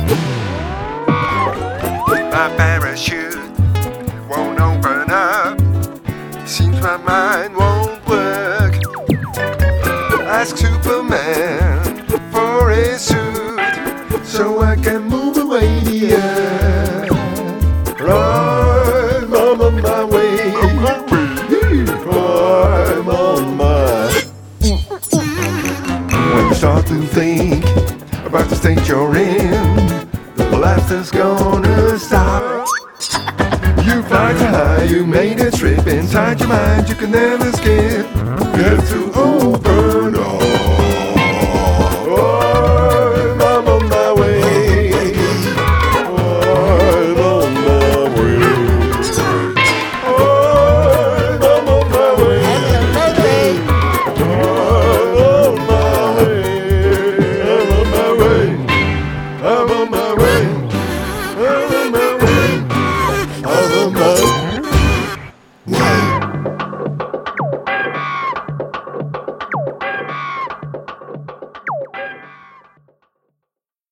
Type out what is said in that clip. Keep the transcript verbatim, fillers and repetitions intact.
My parachute won't open up. Seems my mind won't work. Ask Superman for a suit so I can move away the earth. I'm on my way. I'm on my. When you start to think about the state you're in, the laughter's gonna stop. You fly too high, you made a trip inside your mind you can never skip. Get to open